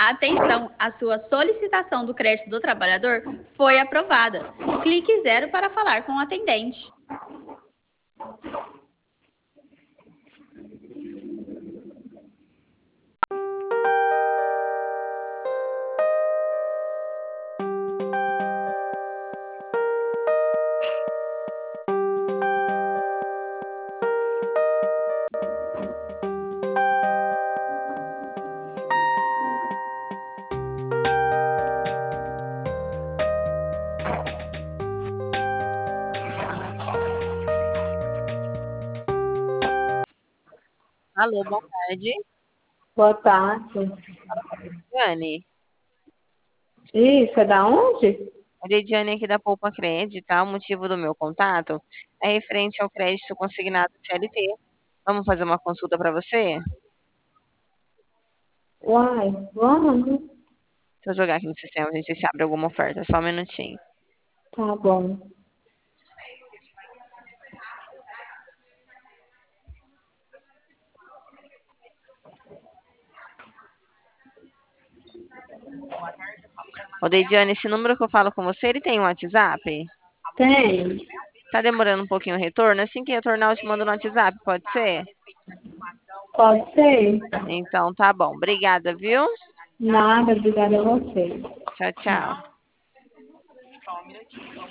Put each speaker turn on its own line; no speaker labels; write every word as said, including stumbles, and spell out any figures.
Atenção, a sua solicitação do crédito do trabalhador foi aprovada. Clique zero para falar com o atendente.
Alô, boa tarde.
Boa tarde.
Diane.
Isso, é da onde?
A Lidiane aqui da Poupa Crédito, tá? O motivo do meu contato é referente ao crédito consignado C L T. Vamos fazer uma consulta para você?
Uai, vamos?
Deixa eu jogar aqui no sistema, a gente se abre alguma oferta. Só um minutinho.
Tá bom.
Ô, Lidiane, esse número que eu falo com você, ele tem um WhatsApp?
Tem?
Tá demorando um pouquinho o retorno? Assim que retornar, eu te mando no WhatsApp, pode ser?
Pode ser?
Então, tá bom. Obrigada, viu?
Nada, obrigada a você.
Tchau, tchau.